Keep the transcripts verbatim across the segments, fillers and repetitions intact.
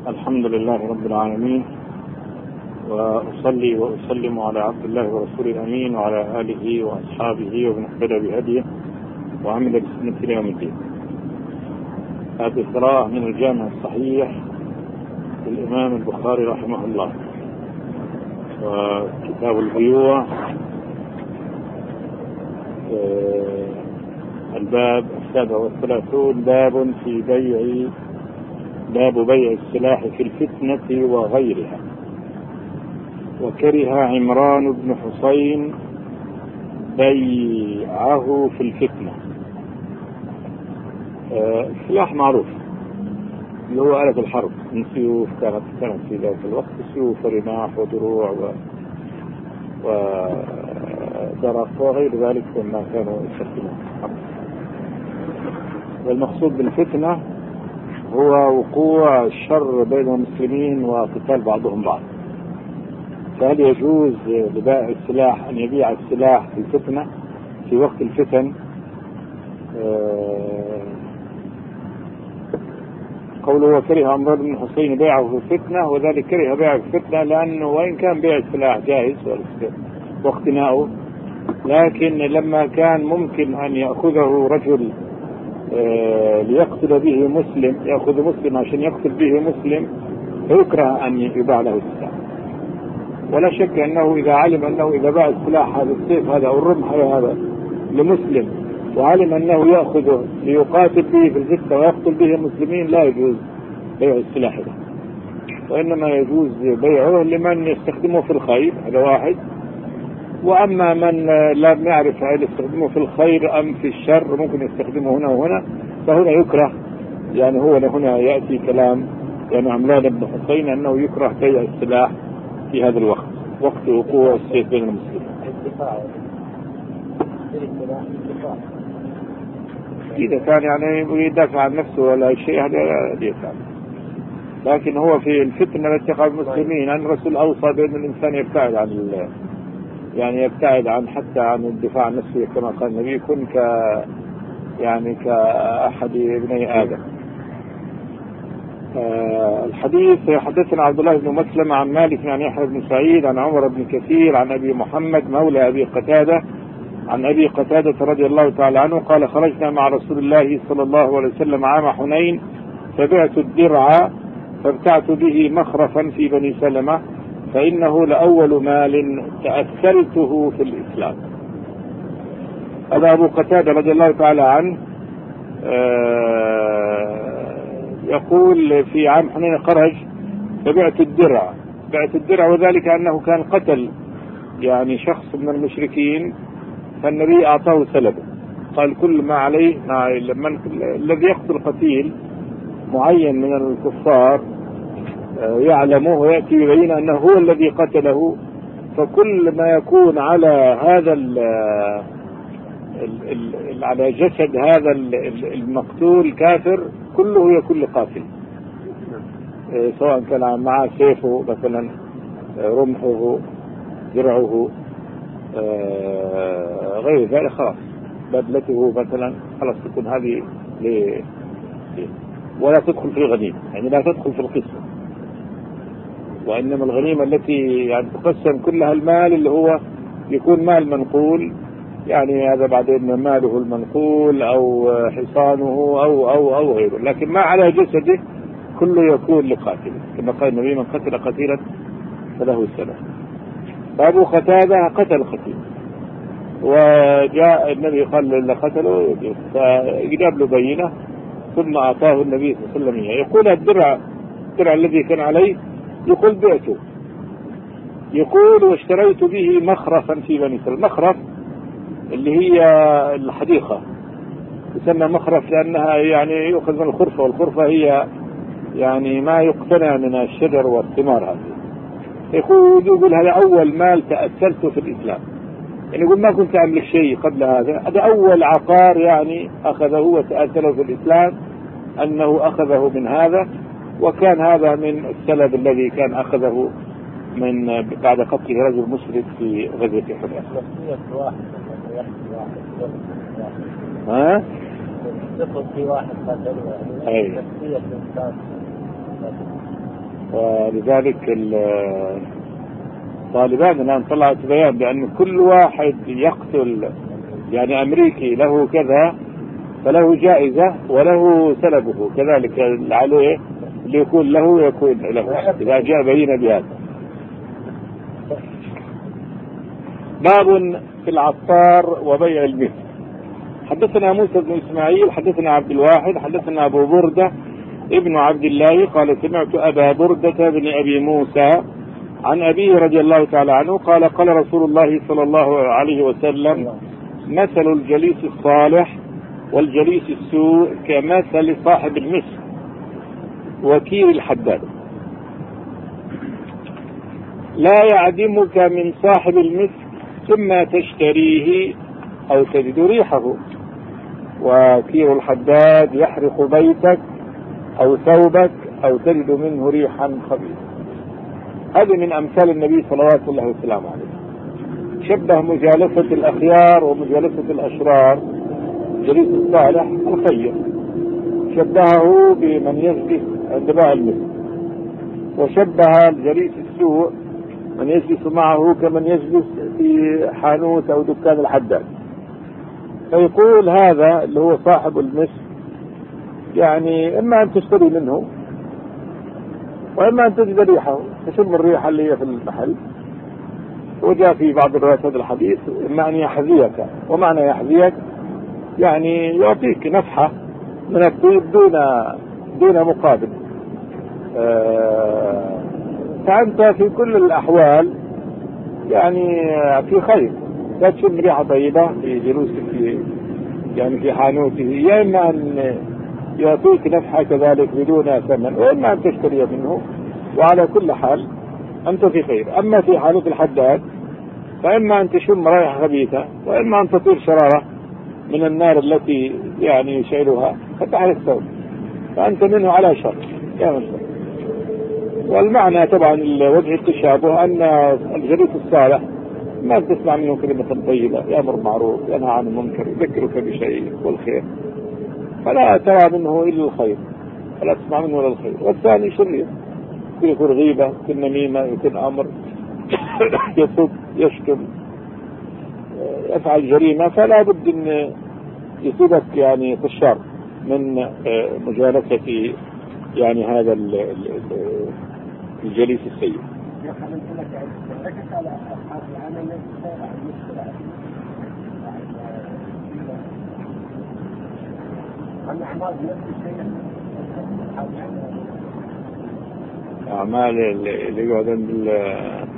الحمد لله رب العالمين، وأصلي وأسلم على عبد الله ورسوله الأمين وعلى آله وأصحابه ومن اهتدى بهديه وعمل بسنته إلى يوم الدين. هذه قراءة من الجامع الصحيح للإمام البخاري رحمه الله، وكتاب البيوع، الباب السابع والثلاثون، باب في بيع باب بيع السلاح في الفتنة وغيرها. وكره عمران بن حسين بيعه في الفتنة. السلاح معروف اللي هو آلة الحرب من سيوف، كانت كانت في ذلك الوقت سيوف ورماح ودروع و ودرق وغير ذلك مما كانوا يستخدمون. والمقصود بالفتنة هو وقوع الشر بين المسلمين وقتال بعضهم بعض. فهل يجوز لبائع السلاح أن يبيع السلاح في الفتنة في وقت الفتن؟ قوله وكره عمران بن حسين بيعه في الفتنة، وذلك كره بيعه في الفتنة لأنه وإن كان بيع السلاح جائز واقتناؤه، لكن لما كان ممكن أن يأخذه رجل ليقتل به مسلم، يأخذ مسلم عشان يقتل به مسلم، فيكره أن يباع له السلاح. ولا شك أنه إذا علم أنه إذا باع السلاح هذا السيف هذا أو الرمح هذا لمسلم، وعلم أنه يأخذه ليقاتل به في الفتنة ويقتل به المسلمين، لا يجوز بيع السلاح له، وإنما يجوز بيعه لمن يستخدمه في الخير، هذا واحد. وأما من لا يعرف هل يستخدمه في الخير أم في الشر، ممكن يستخدمه هنا وهنا، فهنا يكره. يعني هو هنا يأتي كلام يعني عمران بن حسين أنه يكره بيع السلاح في هذا الوقت، وقت وقوع السيف بين المسلمين. إذا كان يعني يدافع عن نفسه ولا شيء هذا يفعل، لكن هو في الفتنة لاتقاء المسلمين، أن الرسول أوصى بأن الإنسان يبتعد عن الله، يعني يبتعد عن حتى عن الدفاع عن نفسه، كما قال النبي كن ك يعني كأحد ابني آدم. آه الحديث حدثنا عبد الله بن مسلم عن مالك عن يحيى بن سعيد عن عمر بن كثير عن أبي محمد مولى أبي قتادة عن أبي قتادة رضي الله تعالى عنه قال خرجنا مع رسول الله صلى الله عليه وسلم عام حنين، فبعت الدرع فابتعت به مخرفا في بني سلمة، فإنه لأول مال تأكلته في الإسلام. هذا أبو قتادة رضي الله تعالى عنه يقول في عام حنين خرج فبعت الدرع، بعت الدرع وذلك أنه كان قتل يعني شخص من المشركين، فالنبي أعطاه سلبه، قال كل ما عليه مع من الذي يقتل قتيل معين من الكفار يعلمه ويأتي يبين أنه هو الذي قتله، فكل ما يكون على هذا ال ال على جسد هذا المقتول كافر كله يكون لقاتل، سواء كان معه سيفه مثلا، رمحه، درعه، غير ذلك، خلاص بدلته مثلا، خلاص تكون هذه ل... ولا تدخل في الغنيمة، يعني لا تدخل في القسمة، وإنما الغنيمة التي يعني تقسم كلها المال اللي هو يكون مال منقول، يعني هذا بعدين ماله المنقول أو حصانه أو أو أو غيره، لكن ما على جسده كله يكون لقاتل، كما قال النبي من قتل قتيلا فله السلام. فأبو قتادة قتل قتيل، وجاء النبي قال اللي قتله فجاب له بينة، ثم أعطاه النبي صلى الله عليه وسلم. يقول الدرع الدرع الذي كان عليه، يقول بعته، يقول واشتريت به مخرفا في بني سلمة. مخرف اللي هي الحديقة، تسمى مخرف لأنها يعني يؤخذ من الخرفة، والخرفة هي يعني ما يقتنى من الشجر والثمار هذه. يقول يقول هذا أول مال تأثلته في الإسلام، يعني يقول ما كنت أملك شيء قبل هذا، هذا أول عقار يعني أخذه وتأثله في الإسلام، أنه أخذه من هذا، وكان هذا من السلب الذي كان أخذه من بعد قتله رجل مشرك في غزوة حنين. ها؟ في واحد قتل أي ولذلك طالبان الآن طلعت بيان بأن كل واحد يقتل يعني أمريكي له كذا فله جائزة وله سلبه، كذلك عليه اللي يكون له يكون له إذا جاء بينا بهذا. باب في العطار وبيع المثل. حدثنا موسى بن إسماعيل حدثنا عبد الواحد حدثنا أبو بردة ابن عبد الله قال سمعت أبا بردة بن أبي موسى عن أبيه رضي الله تعالى عنه قال قال رسول الله صلى الله عليه وسلم مثل الجليس الصالح والجليس السوء كمثل صاحب المسك وكيل الحداد، لا يعدمك من صاحب المسك ثم تشتريه أو تجد ريحه، وكيل الحداد يحرق بيتك أو ثوبك أو تجد منه ريحا خبيثا. هذه من أمثال النبي صلوات الله وسلامه عليه. شبه مجالسة الأخيار ومجالسة الأشرار الجليس الصالح الخير، شبهه بمن يجلس عند بيع المثل، وشبه الجليس السوء من يجلس معه كمن يجلس في حانوت أو دكان الحداد. فيقول هذا اللي هو صاحب المسك يعني إما أن تشتري منه وإما أن تجد ريحه، تشم الريحة اللي هي في المحل. وجاء في بعض الروايات هذا الحديث إما أن يحذيك، ومعنى يحذيك يعني يعطيك نفحة من الطيب دون دون مقابل. آه فأنت في كل الأحوال يعني في خير، لا تشم ريحة طيبة في جلوسك في يعني في حانوته، يا إما أن يعطيك نفحة كذلك بدون ثمن، وإما أن تشتري منه، وعلى كل حال أنت في خير. أما في حانوت الحداد فإما أن تشم رائحة خبيثة، وإما أن تطير شرارة من النار التي يعني يشعلها فتحرق الثوب، فأنت منه على شر كامل. والمعنى طبعا وجه التشابه أن الجليس الصالح ما تسمع منه كلمة طيبة يأمر معروف ينهى عن المنكر يذكرك بشيء والخير، فلا ترى منه إلا الخير، فلا تسمع منه إلا الخير. والثاني شرير، يكون غيبة، يكون نميمة، يكون أمر، يسب، يشتم، يفعل جريمة، فلا بد أن يصيبك يعني في الشر من مجالسة يعني هذا الجليس السيء. أعمال اللي يقعد عند ال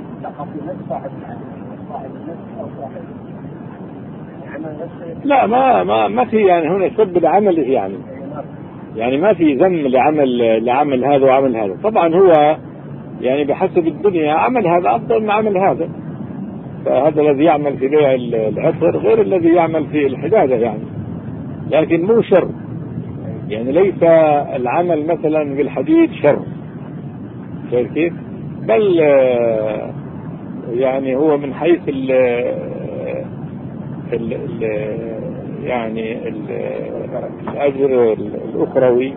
لا ما ما ما في يعني هنا سب لعمله، يعني يعني ما في ذم لعمل لعمل هذا وعمل هذا. طبعا هو يعني بحسب الدنيا عمل هذا أفضل من عمل هذا، فهذا الذي يعمل في بيع العطر غير الذي يعمل في الحدادة يعني، لكن مو شر. يعني ليس العمل مثلا بالحديد شر شايف كيف، بل يعني هو من حيث ال ال ال يعني ال الأجر الأخروي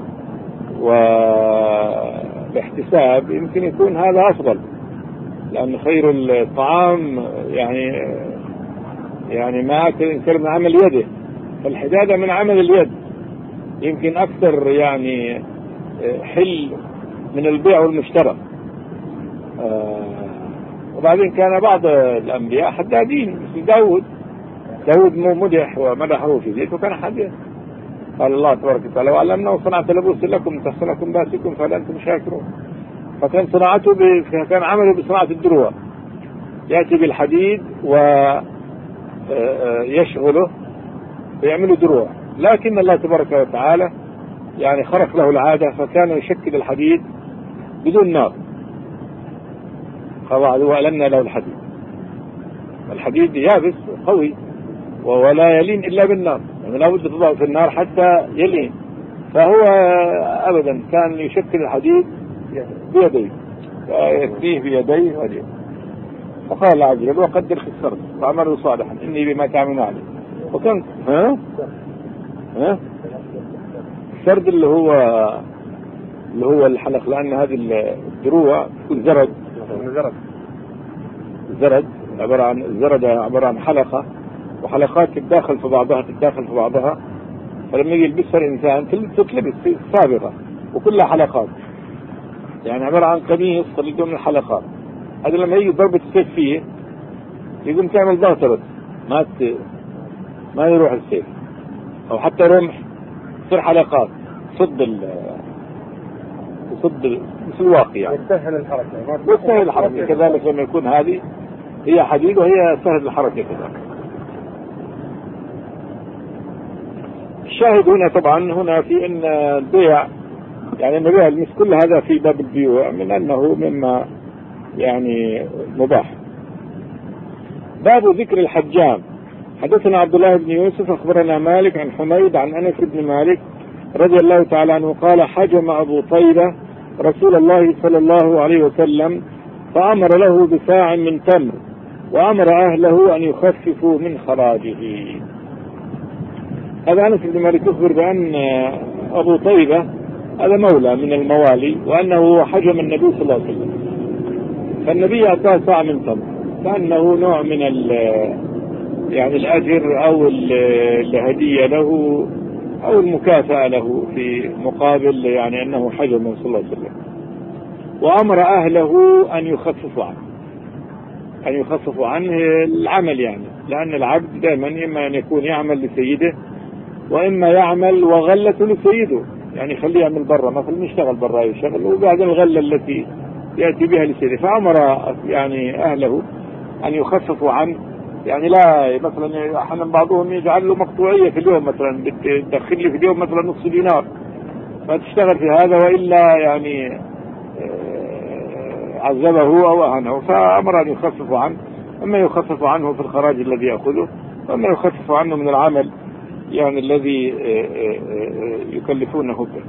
والاحتساب يمكن يكون هذا أفضل، لأن خير الطعام يعني يعني ما أكل من عمل يده، فالحدادة من عمل اليد يمكن أكثر يعني حل من البيع والمشترى. آه وبعدين كان بعض الأنبياء حدادين مثل داود داود مدح ومدحه في ذلك وكان حداد. قال الله تبارك وتعالى وعلمنا صنعت لبوس لكم تحصنكم باسكم فهل أنتم شاكرون. فكان صناعته كان عمله بصناعة الدروع، يأتي بالحديد ويشغله ويعمله دروع، لكن الله تبارك وتعالى يعني خرق له العادة فكان يشكل الحديد بدون نار، وألنا له الحديد. الحديد يابس قوي ولا يلين إلا بالنار، يعني لا بد تضعه في النار حتى يلين، فهو أبدا كان يشكل الحديد بيديه ويثنيه بيديه وجهه. فقال الله عز وجل وقدر في السرد وعمله صالحا إني بما تعملون عليه. وكان ها ها السرد اللي هو اللي هو الحلق، لأن هذه الدروع تكون زرد زرد زرد عبارة عن الزرد عبارة عن حلقة، وحلقات تتداخل في بعضها تتداخل في بعضها، فلما يجي يلبسها الإنسان تتلبس سابقة وكلها حلقات، يعني عبارة عن قميص خليته من الحلقات. هذا لما يجي ضربة السيف فيه يقوم تعمل ضغطة بس ما ت... ما يروح السيف، أو حتى رمح تصير حلقات صد ال صد مثل الواقي يعني يسهل الحركة يسهل الحركة. كذلك لما يكون هذه هي حديد وهي سهل الحركة كذلك. الشاهد هنا طبعا هنا في ان البيع يعني البيع المس كل هذا في باب البيوع من انه مما يعني مباح. باب ذكر الحجام. حدثنا عبد الله بن يوسف اخبرنا مالك عن حميد عن انس بن مالك رضي الله تعالى عنه قال حجم ابو طيبة رسول الله صلى الله عليه وسلم فامر له بساع من تمر وامر اهله ان يخففوا من خراجه. هذا انس بن مالك يخبر بان ابو طيبة هذا مولى من الموالي وانه حجم النبي صلى الله عليه وسلم، فالنبي اعطاه ساع من تمر كانه نوع من يعني الاجر او الهدية له او المكافأة له في مقابل يعني انه حجم صلى الله عليه وسلم. وامر اهله ان يخففوا عنه ان يخففوا عنه العمل، يعني لان العبد دائما اما ان يكون يعمل لسيده واما يعمل وغلة لسيده، يعني خليه يعمل برا مثلا يشتغل برا يشتغل وبعد الغلة التي يأتي بها لسيده. فامر يعني اهله ان يخففوا عنه، يعني لا مثلا احيانا بعضهم يجعل له مقطوعية في اليوم، مثلا بتدخل لي في اليوم مثلا نصف دينار فتشتغل في هذا والا يعني عذبه او اهانه، فامر ان يخففوا عنه، اما يخفف عنه في الخراج الذي يأخذه واما يخفف عنه من العمل يعني الذي يكلفونه به.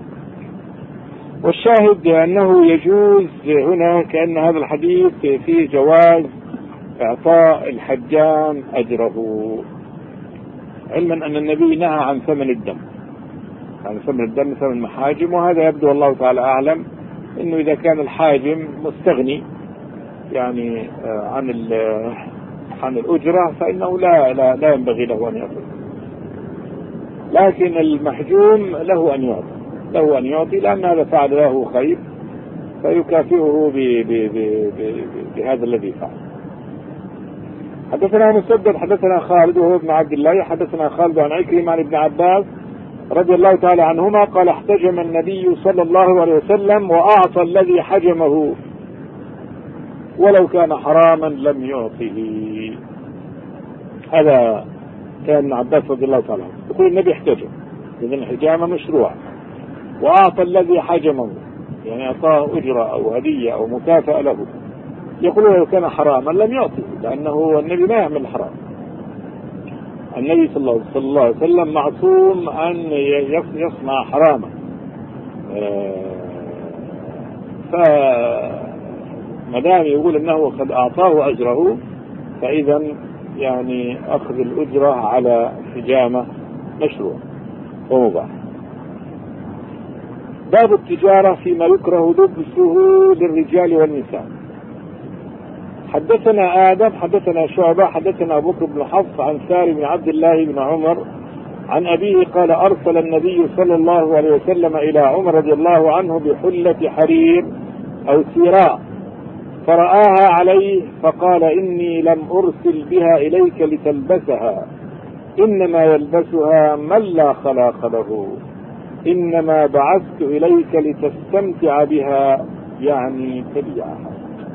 والشاهد انه يجوز هنا كأن هذا الحديث فيه جواز اعطاء الحجام اجره، علما ان النبي نهى عن ثمن الدم، عن ثمن الدم ثمن المحاجم، وهذا يبدو الله تعالى اعلم انه اذا كان الحاجم مستغني يعني عن عن الاجره فانه لا لا لا ينبغي له ان يأخذ، لكن المحجوم له ان يعطي له ان يعطي لان هذا فعل له خير فيكافئه بهذا الذي فعل. حدثنا مسدد حدثنا خالد وهو ابن عبد الله حدثنا خالد عن عكرمة عن ابن عباس رضي الله تعالى عنهما قال احتجم النبي صلى الله عليه وسلم وأعطى الذي حجمه ولو كان حراما لم يعطه. هذا كان ابن عباس رضي الله تعالى عنه يقول النبي احتجم، إذن الحجامة مشروع، وأعطى الذي حجمه يعني أعطاه أجرة أو هدية أو مكافأة له، يقول لو كان حراما لم يعطي، لأنه النبي ما يعمل حرام. النبي صلى الله عليه وسلم معصوم أن يصنع حراما، فمدام يقول أنه قد أعطاه أجره فإذا يعني أخذ الأجرة على حجامة مشروع ومباح. باب التجارة فيما يكره لبسه للرجال والنساء. حدثنا آدم حدثنا شعبة حدثنا أبو بكر بن حفص عن سالم بن عبد الله بن عمر عن أبيه قال أرسل النبي صلى الله عليه وسلم إلى عمر رضي الله عنه بحلة حرير أو سيراء فرآها عليه فقال إني لم أرسل بها إليك لتلبسها، إنما يلبسها من لا خلاق له، إنما بعثت إليك لتستمتع بها يعني تبيعها.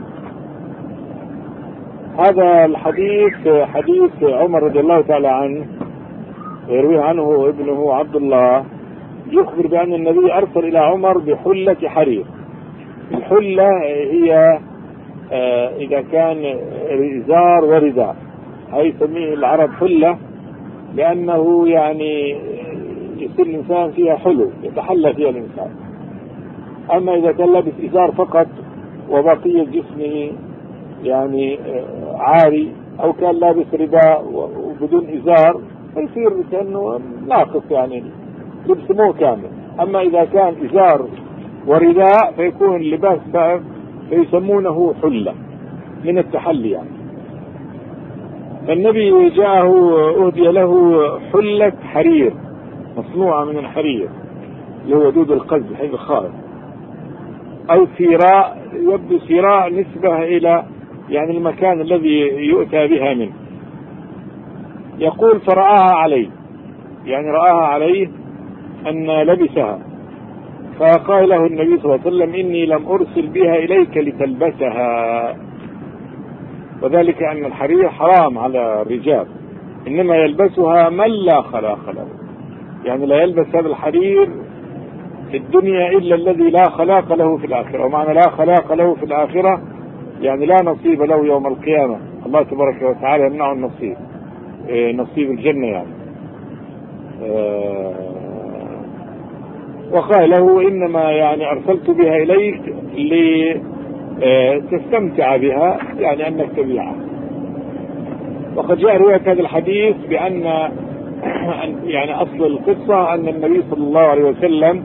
هذا الحديث حديث عمر رضي الله تعالى عنه يروي عنه ابنه عبد الله، يخبر بأن النبي أرسل إلى عمر بحلة حرير. الحلة هي إذا كان إزار ورداء، هي يسميه العرب حلة لأنه يعني يصير الإنسان فيها حلو يتحلى فيها الإنسان. أما إذا كان لابس إزار فقط وبقية جسمه يعني عاري أو كان لابس رداء وبدون إزار فيصير كأنه ناقص يعني لبس مو كامل. أما إذا كان إزار ورداء فيكون لباس باب فيسمونه حلة من التحلي يعني. فالنبي جاءه أهدي له حلة حرير مصنوعة من الحرير اللي هو دود القز حيث الخائف، أو سيراء، يبدو سيراء نسبة إلى يعني المكان الذي يؤتى بها منه. يقول فرآها عليه، يعني رآها عليه أن لبسها، فقال له النبي صلى الله عليه وسلم إني لم أرسل بها إليك لتلبسها، وذلك أن الحرير حرام على الرجال، إنما يلبسها من لا خلاق له، يعني لا يلبس هذا الحرير في الدنيا إلا الذي لا خلاق له في الآخرة. ومعنى لا خلاق له في الآخرة يعني لا نصيب له يوم القيامة، الله تبارك وتعالى يمنعه النصيب، إيه نصيب الجنة يعني. آه وقال له إنما يعني أرسلت بها إليك لتستمتع بها، يعني أنك تبيعها. وقد جاء رواية هذا الحديث بأن يعني أصل القصة أن النبي صلى الله عليه وسلم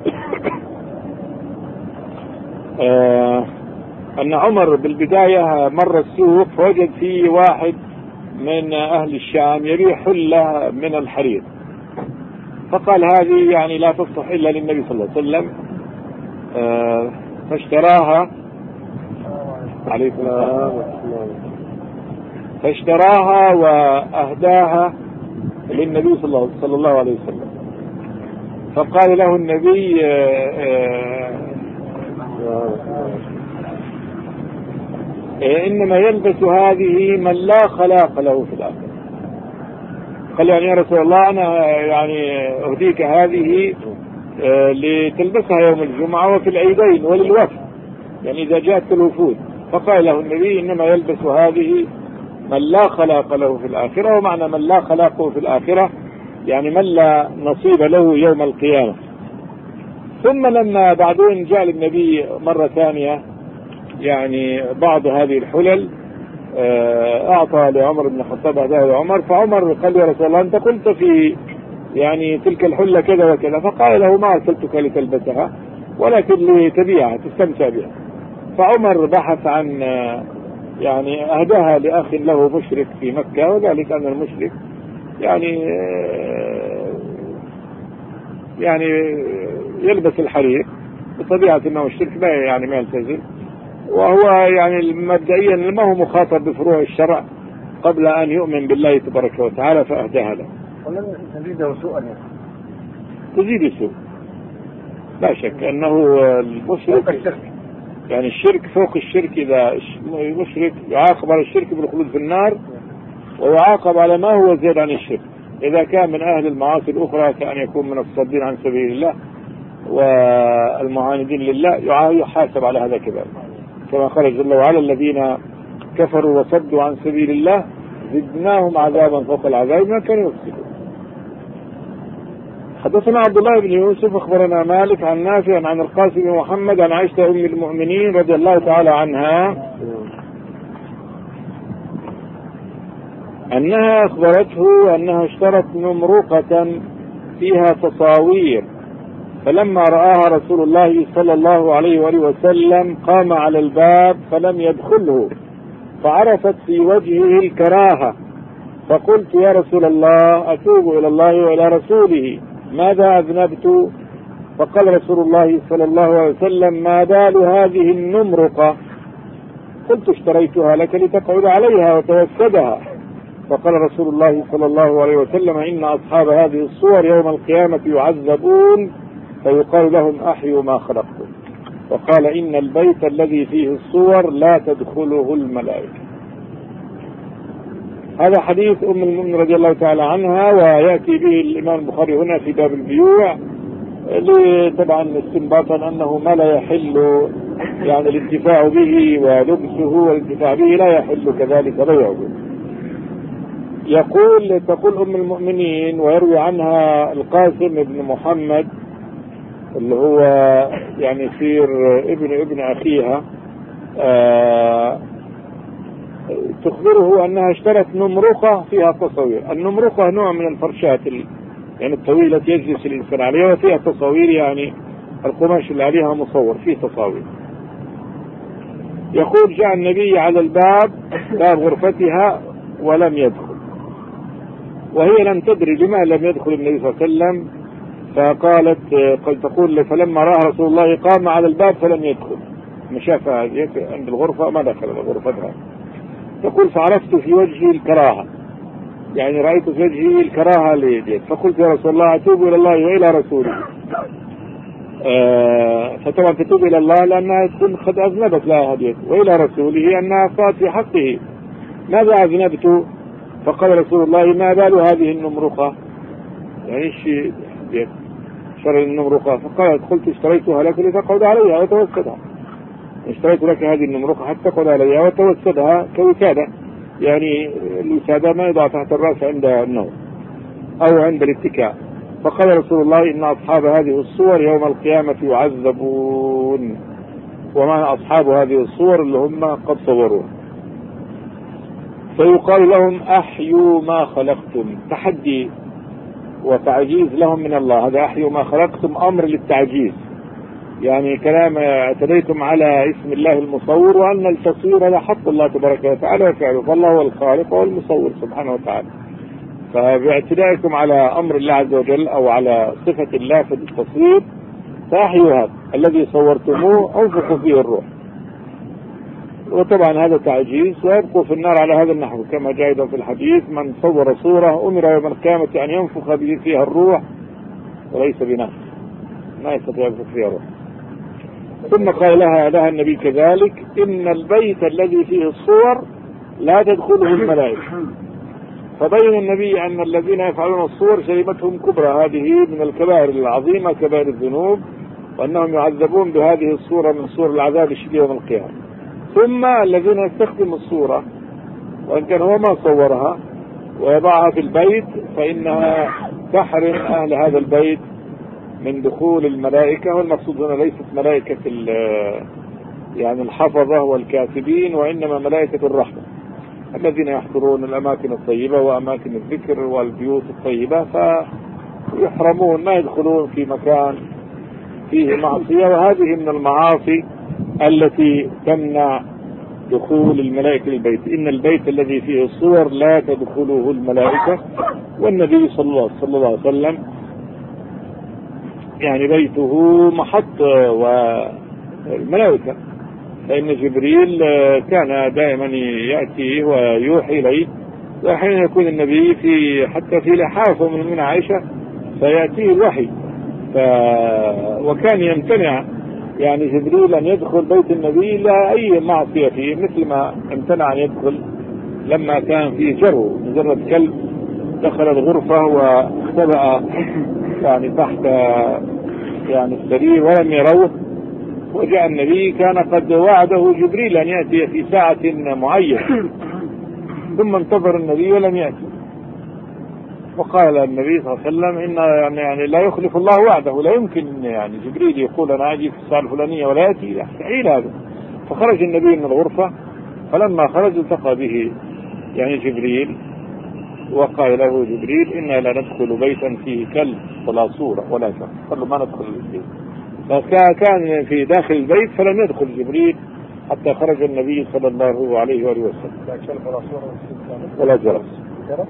آه أن عمر بالبداية مر السوق فوجد فيه واحد من أهل الشام يبيع حلة من الحرير، فقال هذه يعني لا تصلح إلا للنبي صلى الله عليه وسلم، آه فاشتراها عليه السلام، فاشتراها وأهداها للنبي صلى الله عليه وسلم. فقال له النبي آه آه إنما يلبس هذه من لا خلاق له في الآخرة. قال يعني يا رسول الله أنا يعني أهديك هذه لتلبسها يوم الجمعة وفي العيدين وللوفد، يعني إذا جاءت الوفود. فقال له النبي إنما يلبس هذه من لا خلاق له في الآخرة، ومعنى من لا خلاقه في الآخرة يعني من لا نصيب له يوم القيامة. ثم لما بعدين جاء النبي مرة ثانية يعني بعض هذه الحلل أعطى لعمر بن الخطاب هذا لعمر، فعمر قال يا رسول الله أنت قلت في يعني تلك الحلة كذا وكذا، فقال له ما أرسلتك لتلبسها ولكن لتبيعها تستمتع بها. فعمر بحث عن يعني أهداها لأخ له مشرك في مكة، وذلك أن المشرك يعني يعني يلبس الحرير بطبيعة أنه الشرك ما يعني ما يلتزم، وهو يعني مبدئيا ما هو مخاطب بفروع الشرع قبل أن يؤمن بالله تبارك وتعالى، فأهداها له. ولم تزيده سوءا يعني. تزيد السوء لا شك أنه المشرك الشرك. يعني الشرك فوق الشرك، إذا المشرك يعاقب على الشرك بالخلود في النار، ويعاقب على ما هو زيد عن الشرك. إذا كان من أهل المعاصي الأخرى كأن يكون من الصادين عن سبيل الله والمعاندين لله يحاسب على هذا كذلك، كما قال جل وعلا الذين كفروا وصدوا عن سبيل الله زدناهم عذابا فوق العذاب ما كانوا يفسدون. حدثنا عبد الله بن يوسف أخبرنا مالك عن نافع عن القاسم بن محمد عن عائشة أم المؤمنين رضي الله تعالى عنها أنها أخبرته أنها اشترت نمرقة فيها تصاوير، فلما رآها رسول الله صلى الله عليه وآله وسلم قام على الباب فلم يدخله، فعرفت في وجهه الكراهة، فقلت يا رسول الله أتوب إلى الله وإلى رسوله ماذا أذنبت؟ فقال رسول الله صلى الله عليه وسلم ما بال هذه النمرقة؟ قلت اشتريتها لك لتقعد عليها وتوسدها. فقال رسول الله صلى الله عليه وسلم إن أصحاب هذه الصور يوم القيامة يعذبون فيقال لهم أحيوا ما خلقتم. وقال إن البيت الذي فيه الصور لا تدخله الملائكة. هذا حديث أم المؤمنين رضي الله تعالى عنها، ويأتي به الإمام البخاري هنا في باب البيوع طبعا استنباطا أنه ما لا يحل يعني الانتفاع به ولبسه والانتفاع به لا يحل كذلك بيعه. يقول تقول أم المؤمنين ويروي عنها القاسم بن محمد اللي هو يعني سير ابن ابن أخيها، آه تخبره أنها اشترت نمرقة فيها تصوير. النمرقة نوع من الفرشات يعني الطويلة يجلس الإنسان عليها وفيها تصوير يعني القماش اللي عليها مصور فيه تصاوير. يقول جاء النبي على الباب باب غرفتها ولم يدخل، وهي لم تدري لما لم يدخل النبي صلى الله عليه وسلم، فقالت قد تقول فلما رأى رسول الله قام على الباب فلم يدخل، ما شافها عند الغرفة ما دخل غرفتها. تقول فعرفت في وجهي الكراهة، يعني رأيت في وجهي الكراهة لديت، فقلت يا رسول الله أتوب إلى الله وإلى رسوله. آه فطبعا تتوب إلى الله لأنها تكون قد أذنبت لها هديت، وإلى رسوله أنها أخطأت في حقه. ماذا أذنبت؟ فقال رسول الله ما بال هذه النمرقة، يعني ايش شر النمرقة؟ فقالت قلت اشتريتها لك لتقعد عليها وتوسدها، اشتريت لك هذه النمرقة حتى تقعد عليها وتوسدها كوسادة، يعني الوسادة ما يضع تحت الرأس عند النوم أو عند الاتكاء. فقال رسول الله إن أصحاب هذه الصور يوم القيامة يعذبون، وما أصحاب هذه الصور اللي هم قد صوروها، فيقال لهم أحيوا ما خلقتم، تحدي وتعجيز لهم من الله. هذا أحيوا ما خلقتم أمر للتعجيز، يعني كلام اعتديتم على اسم الله المصور، وأن التصوير لحق الله تبارك وتعالى وفعله، فالله هو الخالق والمصور سبحانه وتعالى. فباعتدائكم على أمر الله عز وجل أو على صفة الله في التصوير فأحيوا هذا الذي صورتموه أنفخوا فيه الروح. وطبعا هذا تعجيز، ويبقوا في النار على هذا النحو كما جاء في الحديث من صور صورة أمر يوم القيامة أن ينفخ به فيها الروح وليس بنفس، ما يستطيع ينفخ فيها الروح. ثم قال لها لها النبي كذلك إن البيت الذي فيه الصور لا تدخله الملائكة. فبين النبي أن الذين يفعلون الصور جريمتهم كبرى، هذه من الكبائر العظيمة كبائر الذنوب، وأنهم يعذبون بهذه الصورة من صور العذاب الشديد يوم القيامة. ثم الذين يستخدموا الصورة وإن كان هو ما صورها ويضعها في البيت فإنها تحرم أهل هذا البيت من دخول الملائكة، والمقصود هنا ليست ملائكة يعني الحفظة والكاتبين، وإنما ملائكة الرحمة الذين يحضرون الأماكن الطيبة وأماكن الذكر والبيوت الطيبة، فيحرمون ما يدخلون في مكان فيه معصية. وهذه من المعاصي التي تمنع دخول الملائكة للبيت. إن البيت الذي فيه الصور لا تدخله الملائكة، والنبي صلى الله, صلى الله عليه وسلم يعني بيته محط والملائكة، فإن جبريل كان دائما يأتي ويوحي إليه، وأحيانا يكون النبي في حتى في لحافه من من عائشة فيأتيه الوحي، ف... وكان يمتنع يعني جبريل أن يدخل بيت النبي لا أي معصية فيه، مثل ما امتنع أن يدخل لما كان فيه جرو، مجرد كلب دخل الغرفة واختبأ يعني تحت يعني السرير ولم يروه، وجاء النبي كان قد وعده جبريل أن يأتي في ساعة معينة، ثم انتظر النبي ولم يأتي، وقال النبي صلى الله عليه وسلم إن يعني لا يخلف الله وعده، لا يمكن يعني جبريل يقول أنا أجي في الساعة الفلانية ولا يأتي، يستحيل هذا. فخرج النبي من الغرفة، فلما خرج التقى به يعني جبريل، وقال له جبريل إنا لا ندخل بيتا فيه كلب ولا صورة ولا شخص، قال له ما ندخل البيت. فكان في داخل البيت فلم يدخل جبريل حتى خرج النبي صلى الله عليه وآله وسلم. لا كلب ولا صورة ولا جرس.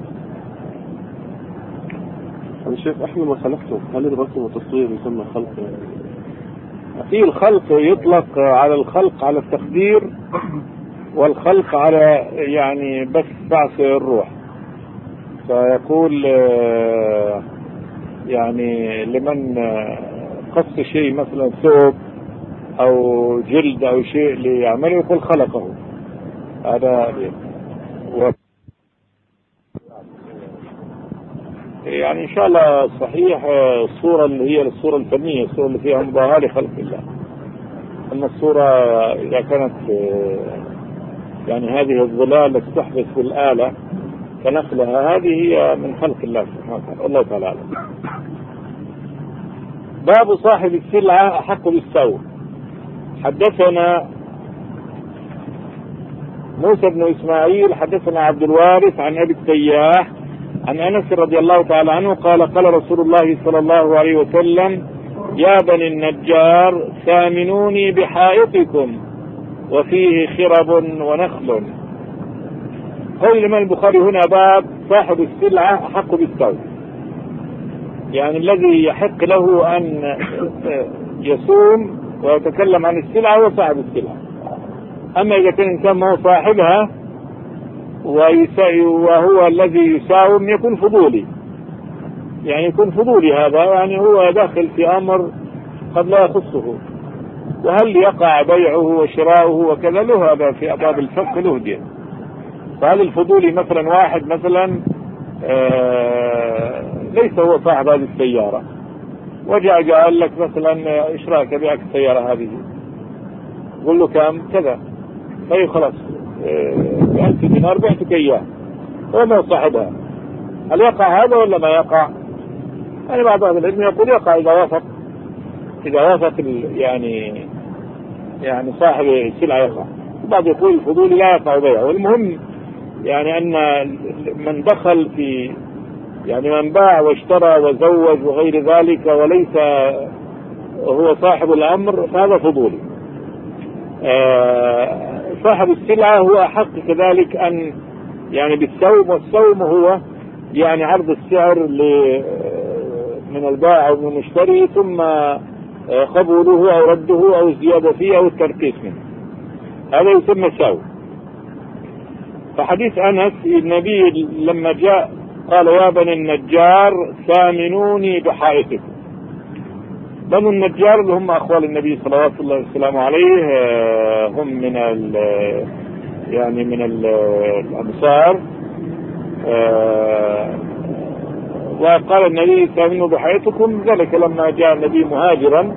الشيخ أحمد ما خلقته، هل الرسم والتصوير يسمى خلق؟ في الخلق يطلق على الخلق على التقدير، والخلق على يعني بس بعث الروح. فيقول يعني لمن قص شيء مثلا ثوب أو جلد أو شيء ليعمله يقول خلقه. هذا و يعني إن شاء الله صحيح الصورة اللي هي الصورة الفنية، الصورة اللي فيها مباهاة لخلق الله. أما الصورة إذا كانت يعني هذه الظلال التي تحدث في الآلة كنقلها، هذه هي من خلق الله سبحانه وتعالى، الله تعالى أعلم. باب صاحب السلعة أحق بالسوء. حدثنا موسى بن إسماعيل حدثنا عبد الوارث عن أبي التياح عن أنس رضي الله تعالى عنه قال قال رسول الله صلى الله عليه وسلم يا بني النجار ثامنوني بحائطكم وفيه خرب ونخل. قول الإمام البخاري هنا باب صاحب السلعة أحق بالثوب، يعني الذي يحق له أن يصوم ويتكلم عن السلعة هو صاحب السلعة. أما إذا كان الإنسان ما هو صاحبها وهو الذي يساوم يكون فضولي، يعني يكون فضولي هذا، يعني هو داخل في أمر قد لا يخصه، وهل يقع بيعه وشراؤه وكذا له هذا في أبواب الفقه له دين. فهذا الفضولي مثلا واحد مثلا آه ليس هو صاحب هذه السيارة وجاء قال لك مثلا ايش رايك ابيعك السيارة هذه، قل له كم كذا، طيب خلاص بألف دينار بعتك اياه، هو ما صاحبها. هل يقع هذا ولا ما يقع؟ يعني بعض أهل العلم يقول يقع إذا وافق إذا وافق يعني يعني صاحب السلعة يقع، وبعض يقول الفضول لا يقع بيعه. والمهم يعني أن من دخل في يعني من باع واشترى وزوج وغير ذلك وليس هو صاحب الأمر فهذا فضولي. آه صاحب السلعة هو أحق كذلك أن يعني بالسوم، والسوم هو يعني عرض السعر من البائع أو من المشتري ثم قبوله أو رده أو الزيادة فيه أو الترقيص منه، هذا يسمى سوم. فحديث أنس النبي لما جاء قال يا بني النجار ثامنوني بحائطكم. بنو النجار اللي هم أخوال النبي صلوات الله وسلامه عليه، هم من ال يعني من ال الأنصار. وقال النبي ثامنوا بحائطكم، ذلك لما جاء النبي مهاجرا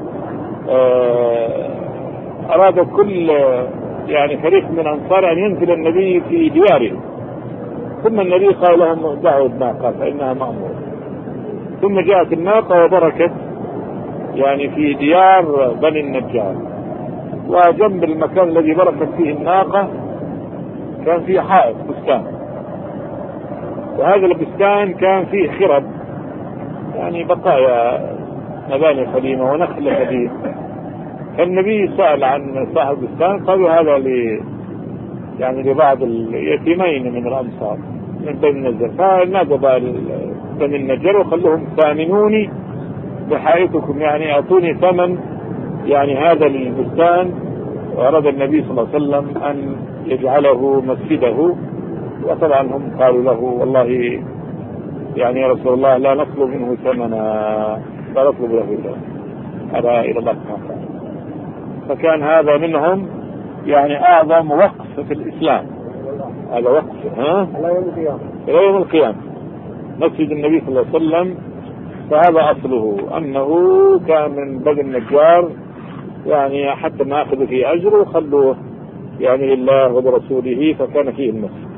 أراد كل يعني فريق من الأنصار أن ينزل النبي في دياره، ثم النبي قال لهم دعوا الناقة فإنها مأمورة، ثم جاءت الناقة وبركت يعني في ديار بني النجار. وجنب المكان الذي بركت فيه الناقة كان فيه حائط بستان، وهذا البستان كان فيه خرب يعني بقايا مباني قديمة ونخل قديم. فالنبي سأل عن صاحب البستان، قالوا هذا ل يعني لبعض اليتيمين من الأنصار من بني النجار. فنادى بني النجار وخلوهم ثامنوني بحائطكم، يعني أعطوني ثمن يعني هذا البستان. وأراد النبي صلى الله عليه وسلم أن يجعله مسجده، وطبعا هم قالوا له والله يعني يا رسول الله لا نطلب منه ثمنا، لا نطلب له إلا هذا إلى الله سبحانه وتعالى. فكان هذا منهم يعني أعظم وقف في الإسلام، هذا وقف ها إلى يوم القيامة مسجد النبي صلى الله عليه وسلم. فهذا أصله أنه كان من بني النجار، يعني حتى ما أخذوا فيه أجر وخلوه يعني لله ولرسوله، فكان فيه المسجد.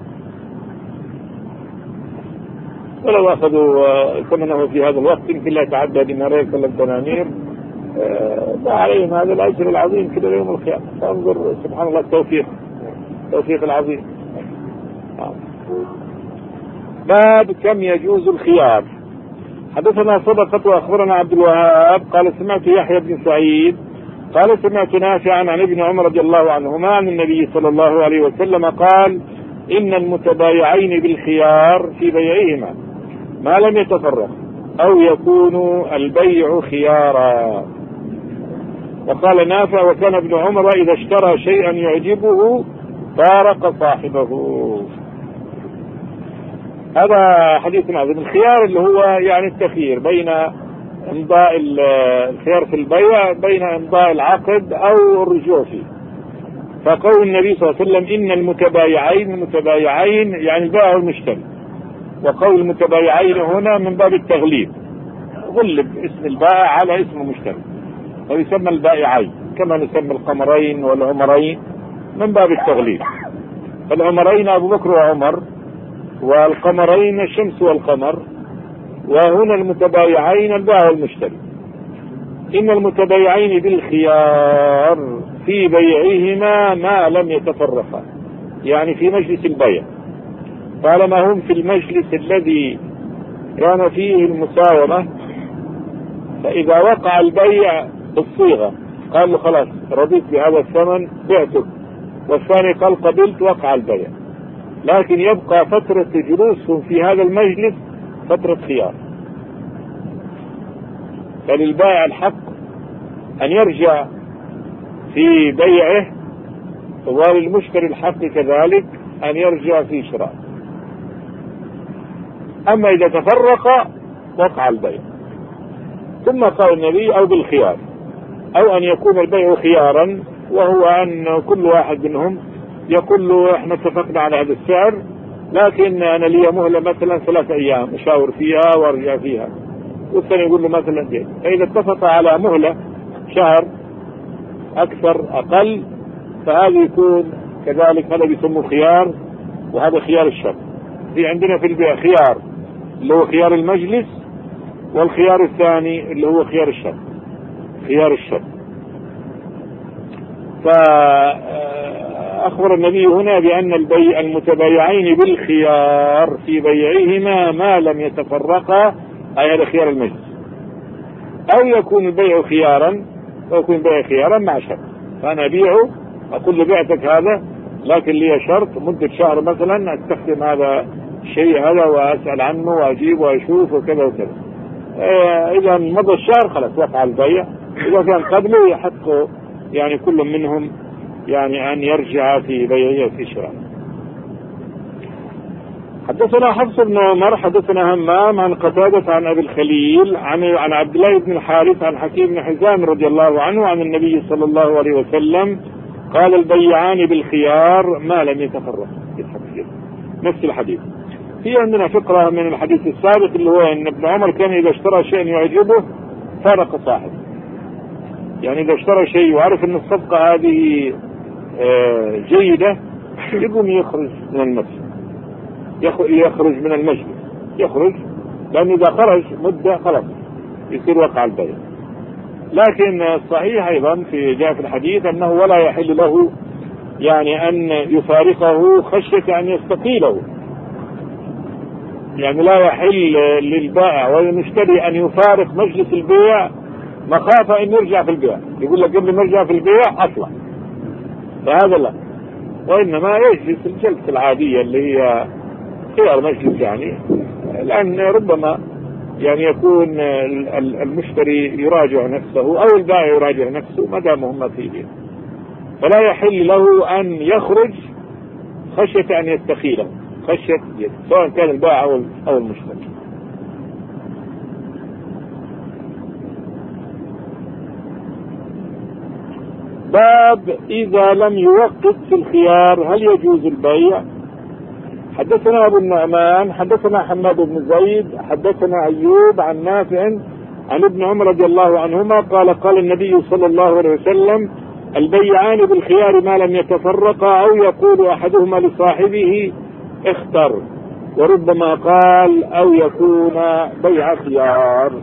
ولو أخذوا ثمنه في هذا الوقت يمكن لا يتعدى دينارين ولا دنانير، ضاع عليهم هذا الأجر العظيم كده يوم القيامة. فانظر سبحان الله التوفيق التوفيق العظيم. باب كم يجوز الخيار. حدثنا صدقة وأخبرنا عبد الوهاب قال سمعت يحيى بن سعيد قال سمعت نافعا عن ابن عمر رضي الله عنهما عن النبي صلى الله عليه وسلم قال إن المتبايعين بالخيار في بيعهما ما لم يتفرق أو يكون البيع خيارا. وقال نافع وكان ابن عمر إذا اشترى شيئا يعجبه فارق صاحبه. هذا حديث عظيم. الخيار اللي هو يعني التخيير بين امضاء الخيار في البيع بين امضاء العقد او الرجوع فيه. فقول النبي صلى الله عليه وسلم ان المتبايعين المتبايعين يعني البائع والمشتري، وقول المتبايعين هنا من باب التغليب، غلب اسم البائع على اسم المشتري فيسمى البائعين، كما نسمى القمرين والعمرين من باب التغليب. فالعمرين ابو بكر وعمر، والقمرين الشمس والقمر، وهنا المتبايعين البائع والمشتري. إن المتبايعين بالخيار في بيعهما ما لم يتفرقا، يعني في مجلس البيع، طالما هم في المجلس الذي كان فيه المساومة فإذا وقع البيع بالصيغة قال له خلاص رضيت بهذا الثمن بعتك، والثاني قال قبلت، وقع البيع، لكن يبقى فترة جلوسهم في هذا المجلس فترة خيار. فللبائع الحق أن يرجع في بيعه، وللمشتري الحق كذلك أن يرجع في شراء. أما إذا تفرق وقع البيع. ثم قال النبي أو بالخيار، أو أن يكون البيع خيارا، وهو أن كل واحد منهم يقول له احنا اتفقنا على هذا السعر، لكن أنا لي مهلة مثلا ثلاثة أيام أشاور فيها وأرجع فيها، والثاني يقول له مثلا دين. فإذا اتفق على مهلة شهر أكثر أقل فهذا يكون كذلك، هذا بيسموه خيار، وهذا خيار الشرط. في عندنا في البيع خيار اللي هو خيار المجلس، والخيار الثاني اللي هو خيار الشرط. خيار الشرط. فأخبر النبي هنا بأن البيع المتبايعين بالخيار في بيعهما ما لم يتفرقا، أي هذا خيار المجلس، أو يكون البيع خيارا، أو يكون البيع خيارا مع شرط. فأنا أبيعه أقول له بعتك هذا، لكن لي شرط مدة شهر مثلا أستخدم هذا الشيء هذا وأسأل عنه وأجيب وأشوف وكذا وكذا. إذا مضى الشهر خلاص وقع البيع. إذا كان قبله يحق يعني كل منهم يعني أن يرجع في بيعه في شراء. حدثنا حفص بن عمر حدثنا همام عن قتادة عن أبي الخليل عن عن عبد الله بن الحارث عن حكيم بن حزام رضي الله عنه عن النبي صلى الله عليه وسلم قال البيعان بالخيار ما لم يتفرقا. نفس الحديث. في عندنا فقرة من الحديث السابق اللي هو أن ابن عمر كان إذا اشترى شيء يعجبه فارق صاحبه. يعني إذا اشترى شيء وعرف أن الصفقة هذه جيدة يقوم يخرج من المسجد، يخرج من المجلس، يخرج، لأن إذا خرج مدة خلاص يصير وقع البيع. لكن الصحيح أيضا في جاء في الحديث أنه ولا يحل له يعني أن يفارقه خشية أن يستقيله. يعني لا يحل للبائع والمشتري أن يفارق مجلس البيع مخافة أن يرجع في البيع، يقول لك قبل ما يرجع في البيع أطلع، فهذا لا. وإنما يجلس الجلسة العادية اللي هي خيار مجلس، يعني لأن ربما يعني يكون المشتري يراجع نفسه أو البائع يراجع نفسه ما دام هم في دين، فلا يحل له أن يخرج خشية أن يستخيله، خشية سواء كان البائع أو المشتري. باب إذا لم يوقت في الخيار هل يجوز البيع؟ حدثنا أبو النعمان حدثنا حماد بن زيد حدثنا أيوب عن نافع عن ابن عمر رضي الله عنهما قال قال النبي صلى الله عليه وسلم البيعان بالخيار ما لم يتفرقا، أو يقول أحدهما لصاحبه اختر، وربما قال أو يكون بيع خيار.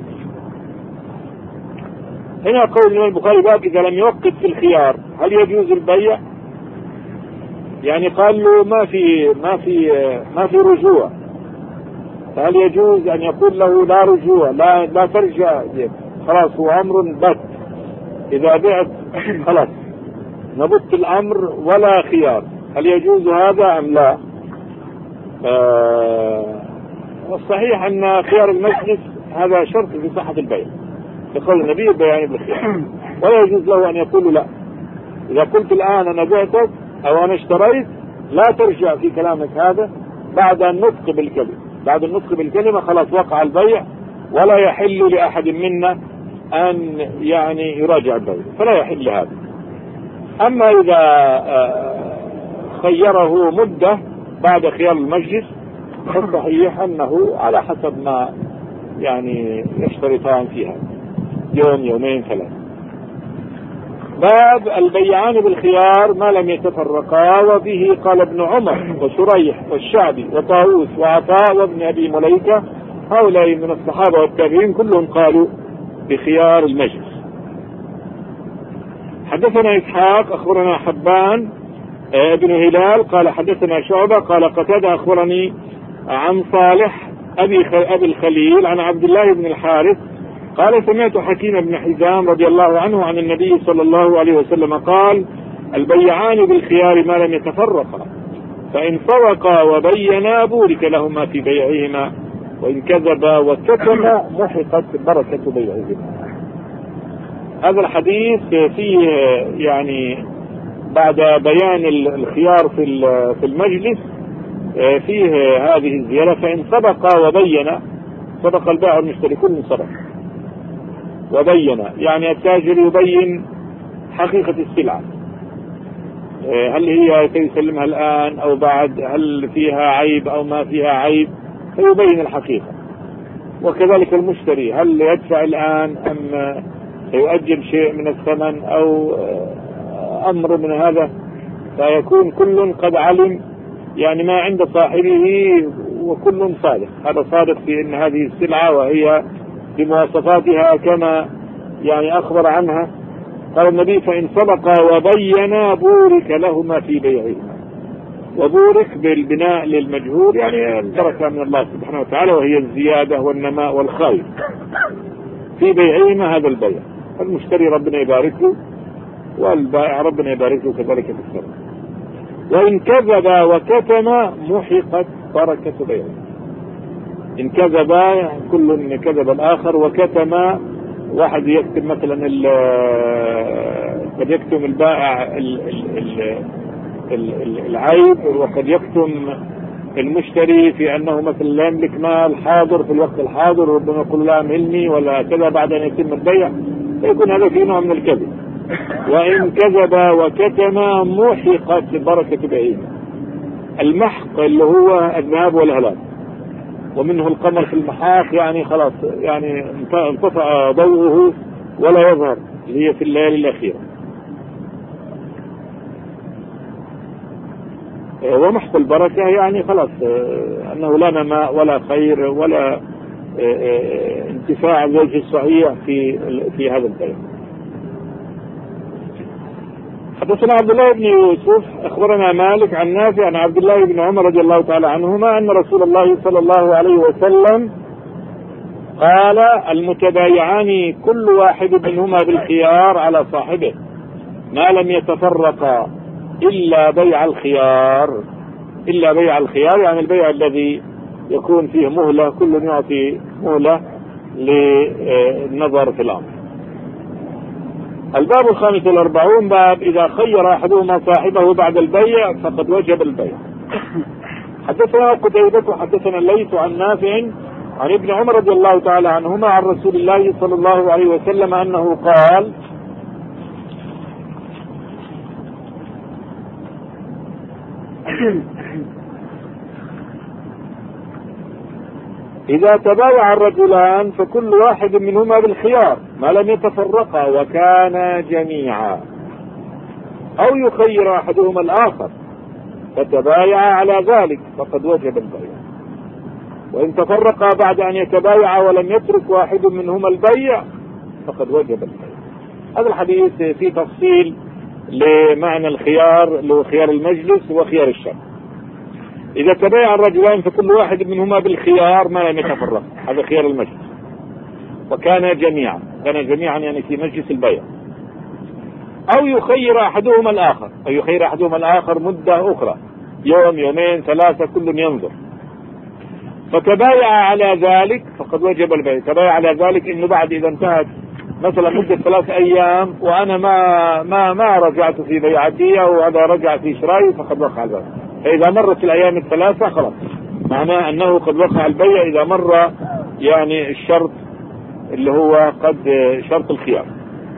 هنا قول الإمام البخاري باب إذا لم يوقت في الخيار هل يجوز البيع؟ يعني قال له ما في ما في ما في رجوع، فهل يجوز أن يقول له لا رجوع، لا لا ترجع، خلاص هو أمر بت، إذا بعت خلاص نبت الأمر ولا خيار، هل يجوز هذا أم لا؟ آه والصحيح أن خيار المجلس هذا شرط في صحة البيع، يقول النبي البيعان بالخيار، ولا يجوز له أن يقول لا إذا قلت الآن أنا بعتك أو أنا اشتريت لا ترجع في كلامك هذا بعد النطق بالكلمة، بعد النطق بالكلمة خلاص وقع البيع، ولا يحل لأحد منا أن يعني يراجع البيع، فلا يحل هذا. أما إذا خيره مدة بعد خيار المجلس فالصحيح أنه على حسب ما يعني يشترطان فيها، يوم يومين ثلاثة. باب البيعان بالخيار ما لم يتفرقا، وبه قال ابن عمر وشريح والشعبي وطاووس وعطاء وابن أبي مليكة، هؤلاء من الصحابة والتابعين كلهم قالوا بخيار المجلس. حدثنا إسحاق أخبرنا حبان ابن هلال قال حدثنا شعبة قال قتادة أخبرني عن صالح أبي أبي الخليل عن عبد الله بن الحارث قال سمعت حكيم بن حزام رضي الله عنه عن النبي صلى الله عليه وسلم قال البيعان بالخيار ما لم يتفرقا فإن صدقا وبينا بورك لهما في بيعهما وإن كذبا وكتما محقت بركة بيعهما. هذا الحديث فيه يعني بعد بيان الخيار في المجلس فيه هذه الزيادة فإن صدقا وبينا، صدق البائع والمشتري كل صدق وبين، يعني التاجر يبين حقيقة السلعة، هل هي سيسلمها الآن أو بعد، هل فيها عيب أو ما فيها عيب، فيبين الحقيقة. وكذلك المشتري هل يدفع الآن أم سيؤجل شيء من الثمن أو أمر من هذا، فيكون كل قد علم يعني ما عند صاحبه وكل صادق. هذا صادق في أن هذه السلعة وهي بمواصفاتها كما يعني أخبر عنها. قال النبي فإن صدقا وبينا بورك لهما في بيعهما. وبورك بالبناء للمجهول يعني البركة من الله سبحانه وتعالى وهي الزيادة والنماء والخير في بيعهما. هذا البيع المشتري ربنا يبارك له والبائع ربنا يبارك له كذلك في السلام. وإن كذب وكتم محقت بركة بيعه. إن كذب كل كذب الآخر وكتم واحد يكتب مثلا قد يكتم البائع العيب وقد يكتم المشتري في أنه مثلا لا يملك مال حاضر في الوقت الحاضر ربما يقول لا أمهلني ولا كذا بعد أن يتم البيع، فيكون هذا فيه نوع من الكذب. وإن كذب وكتم محقت بركة بيعه. المحق اللي هو الذهاب والهلاك، ومنه القمر في المحاق يعني خلاص يعني انطفأ ضوءه ولا يظهر، اللي هي في الليالي الأخيرة. ومحق البركة يعني خلاص أنه لا نماء ولا خير ولا انتفاع الوجه الصحيح في في هذا البيع. حدثنا عبد الله بن يوسف أخبرنا مالك عن نافع عن عبد الله بن عمر رضي الله تعالى عنهما أن رسول الله صلى الله عليه وسلم قال المتبايعان كل واحد منهما بالخيار على صاحبه ما لم يتفرقا إلا بيع الخيار. إلا بيع الخيار يعني البيع الذي يكون فيه مهلة، كل يعطي مهلة للنظر في الأمر. الباب الخامس والأربعون باب إذا خير أحدهما صاحبه بعد البيع فقد وجب البيع. حدثنا قتيبة وحدثنا الليث عن نافع عن ابن عمر رضي الله تعالى عنهما عن رسول الله صلى الله عليه وسلم أنه قال إذا تبايع الرجلان فكل واحد منهما بالخيار ما لم يتفرقا وكان جميعا، أو يخير أحدهما الآخر فتبايع على ذلك فقد وجب البيع. وإن تفرقا بعد أن يتبايع ولم يترك واحد منهما البيع فقد وجب البيع. هذا الحديث فيه تفصيل لمعنى الخيار اللي هو خيار المجلس وخيار الشرط. إذا تبايع الرجلان فكل واحد منهما بالخيار ما لم يتفرق، هذا خيار المجلس. وكان جميعا، كان جميعا يعني في مجلس البيع. أو يخير أحدهما الآخر، أو يخير أحدهما الآخر مدة أخرى يوم يومين ثلاثة كل ينظر، فتبايع على ذلك فقد وجب البيع. تبايع على ذلك إنه بعد إذا انتهت مثلا مدة ثلاث أيام وأنا ما ما ما رجعت في بيعتي أو هذا رجع في شرائي فقد وقع البيع. فإذا مرت الأيام الثلاثة خلاص معناه أنه قد وقع البيع إذا مر يعني الشرط اللي هو قد شرط الخيار.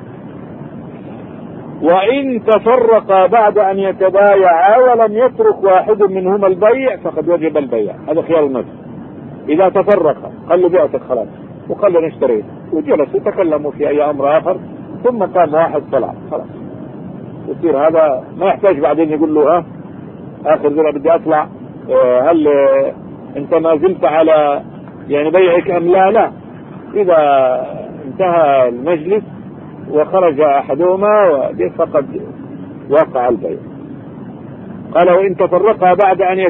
وإن تفرق بعد أن يتبايعا ولم يترك واحد منهما البيع فقد وجب البيع. هذا خيار النفس. إذا تفرق قال له بعتك خلاص وقال له اشتريت وجلسوا تكلموا في أي أمر آخر ثم قام واحد طلع خلاص، يصير هذا ما يحتاج بعدين يقول له ها آخر ذرة بدي أطلع هل أنت ما زلت على يعني بيعك أم لا؟ لا، إذا انتهى المجلس وخرج أحدهما فقد وقع البيع. قال وإن تفرقا بعد أن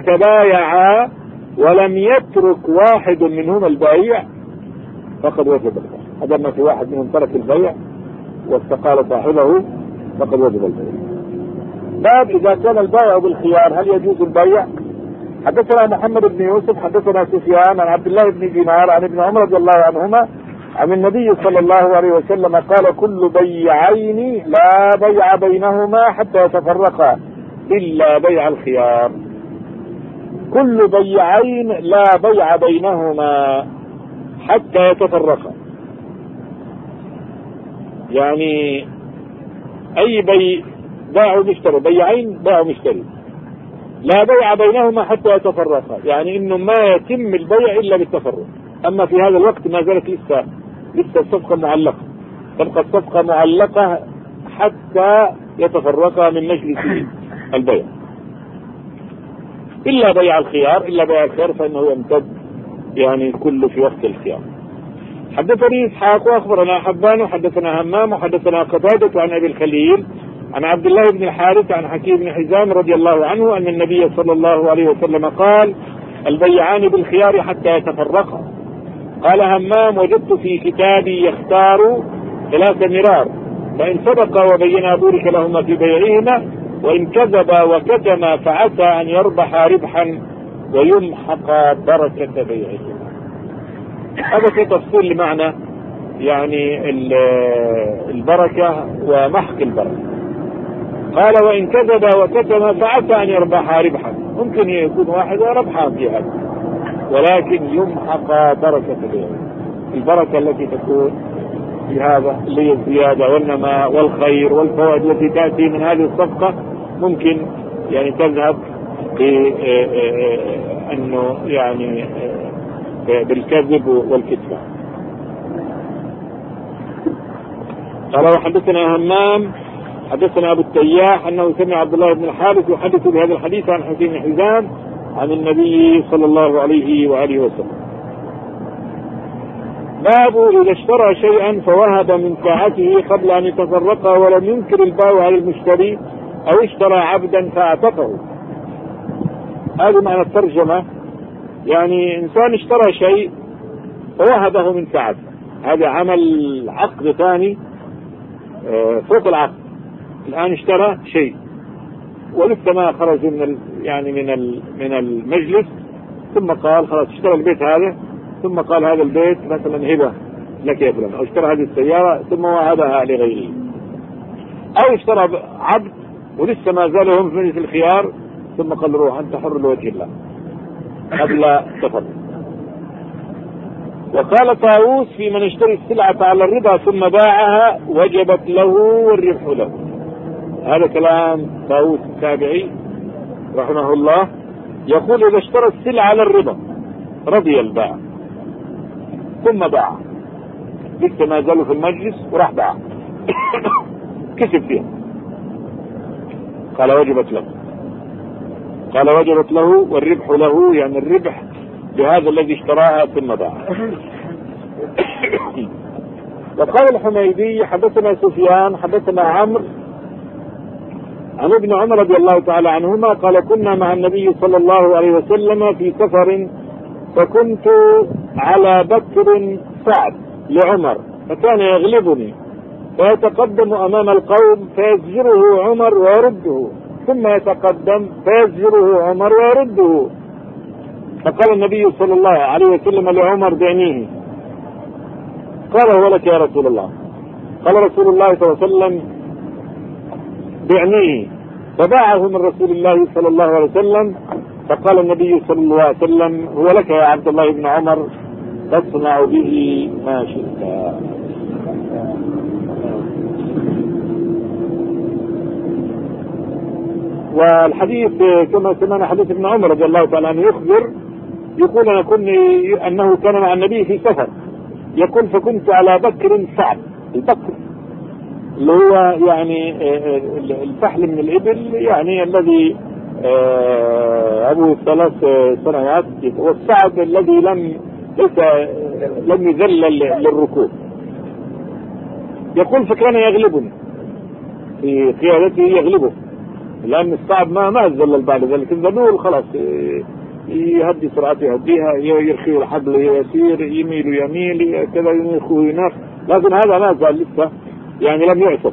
يتبايعا ولم يترك واحد منهما البيع فقد وجب البيع. هذا ما في واحد منهم ترك البيع واستقال صاحبه فقد وجب البيع. باب إذا كان البائع بالخيار هل يجوز البيع؟ حدثنا محمد بن يوسف حدثنا سفيان عن عبد الله بن دينار عن ابن عمر رضي الله عنهما عن النبي صلى الله عليه وسلم قال كل بيعين لا بيع بينهما حتى يتفرقا إلا بيع الخيار. كل بيعين لا بيع بينهما حتى يتفرقا، يعني أي بيع باع ومشتري، بيعين باع ومشتري لا بيع بينهما حتى يتفرقا، يعني انه ما يتم البيع الا بالتفرق. اما في هذا الوقت ما زالت لسه لسه الصفقة معلقة، تبقى الصفقة معلقة حتى يتفرقا من مجلس البيع. الا بيع الخيار، الا بيع الخيار فانه يمتد يعني كله في وقت الخيار. حدثني اسحاق واخبرنا حبان وحدثنا همام وحدثنا قتادة عن ابي الخليل عن عبد الله بن الحارث عن حكيم بن حزام رضي الله عنه أن النبي صلى الله عليه وسلم قال البيعان بالخيار حتى يتفرقا. قال همام وجدت في كتابي يختار ثلاث مرار، فإن صدقا وبينا بورك لهما في بيعهما، وإن كذبا وكتما فعسى أن يربح ربحا ويمحق بركة بيعهما. هذا في تفصيل لمعنى يعني البركة ومحق البركة. قال وإن كذب وكتم فعسى أن يربح ربحا، ممكن يكون واحد ربحا في هذا، ولكن يمحق بركة بيعه. البركة التي تكون في هذا اللي هي الزيادة والنماء والخير والفوائد التي تأتي من هذه الصفقة ممكن يعني تذهب بأنه يعني بالكذب والكتمان. قال وحدثنا همام حدثنا أبو التياح أنه سمع عبد الله بن الحارث يحدث بهذا الحديث عن حكيم بن حزام عن النبي صلى الله عليه وآله وسلم. باب إذا اشترى شيئا فوهب من ساعته قبل أن يتفرقا ولم ينكر البائع على المشتري، أو اشترى عبدا فاعتقه. هذا معنى الترجمة، يعني إنسان اشترى شيء فوهبه من ساعته، هذا عمل عقد ثاني فوق العقد. الآن اشترى شيء ولسه ما خرج من يعني من من المجلس، ثم قال خلاص اشترى البيت هذا، ثم قال هذا البيت مثلا هبة لك يا فلان، أو اشترى هذه السيارة ثم وهبها لغيره، أو اشترى عبد ولسه ما زالوا في مجلس الخيار ثم قال روح أنت حر لوجه الله قبل تفرق. وقال طاووس في من اشتري السلعة على الربا ثم باعها وجبت له والربح له. هذا كلام طاووس التابعي رحمه الله، يقول إذا اشترى السلعة على الربا رضي البائع ثم باع، لسه ما زالوا في المجلس وراح باع كسب فيها، قال وجبت له قال وجبت له والربح له، يعني الربح بهذا الذي اشتراها ثم باع. وقال الحميدي حدثنا سفيان حدثنا عمرو عن ابن عمر رضي الله تعالى عنهما قال كنا مع النبي صلى الله عليه وسلم في سفر، فكنت على بكر سعد لعمر فكان يغلبني فيتقدم أمام القوم فيزجره عمر ويرده، ثم يتقدم فيزجره عمر ويرده. فقال النبي صلى الله عليه وسلم لعمر بعنيه، قال هو لك يا رسول الله. قال رسول الله صلى الله عليه وسلم بعنيه، فباعه من رسول الله صلى الله عليه وسلم. فقال النبي صلى الله عليه وسلم هو لك يا عبد الله بن عمر تصنع به ما شئت. والحديث كما سمعنا حديث ابن عمر رضي الله تعالى عنه يخبر يقول أنا كنت أنه كان مع النبي في سفر، يقول فكنت على بكر سعد، البكر اللي هو يعني الفحل من الإبل يعني الذي أبو ثلاث سنوات، والسعد الذي لم لم يذلل للركوب. يقول فكان يغلبني في قيادته يغلبه، لأن الصعب ما ما يذلل بعد ذلك، الذلول خلاص يهدي سرعته يهديها، يرخي الحبل يسير، يميل يميل كذا، ينخ وينخ، لكن هذا ما زال لسه يعني لم يعتق.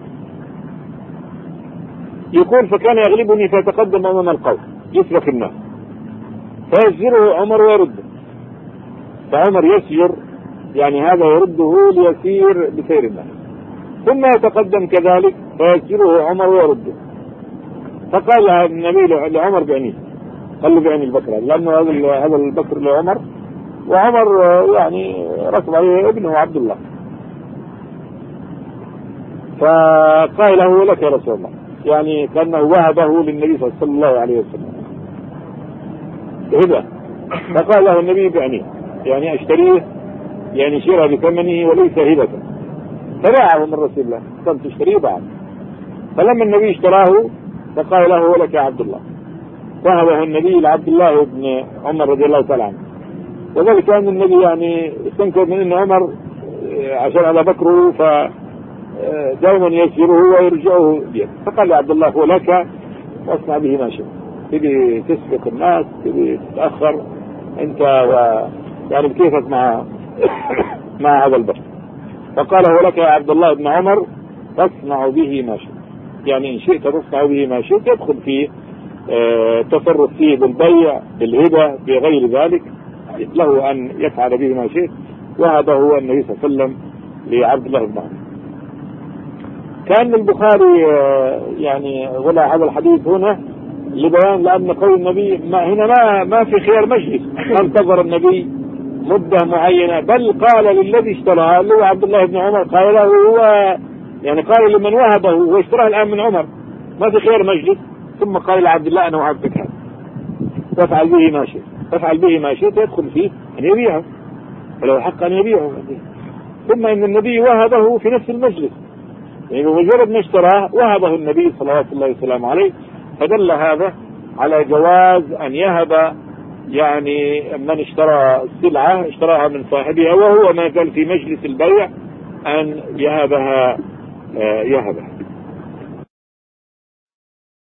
يقول فكان يغلبني فيتقدم أمام القوم يسبق الناس فيسجره عمر ويرده، فعمر يسجر يعني هذا يرده ليسير بسير الناس، ثم يتقدم كذلك فيسجره عمر ويرده. فقال النبي لعمر بعنيه، قال له بعني البكر، لأنه هذا البكر لعمر، وعمر يعني ركب عليه ابنه عبد الله. فقال له لك يا رسول الله، يعني كأنه وهبه للنبي صلى الله عليه وسلم هبة. فقال له النبي بعنيه، يعني اشتريه، يعني شراء بثمنه وليس هبة. فباعه من رسول الله، قال تشتريه بعد. فلما النبي اشتراه فقال له لك يا عبد الله، وهبه النبي لعبد الله بن عمر رضي الله تعالى عنه. وذلك أن النبي يعني استنكر من أن عمر عشان على بكره فدائما يسيره ويرجعه بيه. فقال لعبد الله هو لك واصنع به ما شئت، تبي تسبق الناس، تبي تتأخر أنت و يعني بكيفك مع مع هذا البشر. فقال هو لك يا عبد الله بن عمر تصنع به ما شئت، يعني إن شئت تصنع به ما شئت، يدخل فيه اه تصرف فيه بالبيع بالهبة بغير ذلك، له أن يفعل به ما شئت. وهذا النبي صلى الله عليه وسلم لعبد الله بن عمر. كان البخاري اه يعني ولا هذا الحديث هنا لبيان لأن قول النبي ما هنا ما ما في خيار مجلس، انتظر النبي مدة معينة، بل قال للذي اشتراه اللي هو عبد الله بن عمر، قال له هو يعني قال لمن وهبه واشتراه الآن من عمر ما في خيار مجلس، ثم قال لعبد الله أنا وهبتك هذا فافعل به ما شئت، فافعل به ما شئت، يدخل فيه أن يبيعه ولو حق أن يبيعه. ثم إن النبي وهبه في نفس المجلس، يعني بمجرد ما اشتراه وهبه النبي صلى الله عليه وسلم عليه. فدل هذا على جواز أن يهب يعني من اشترى السلعة اشتراها من صاحبها وهو ما زال في مجلس البيع أن يهبها يهبها.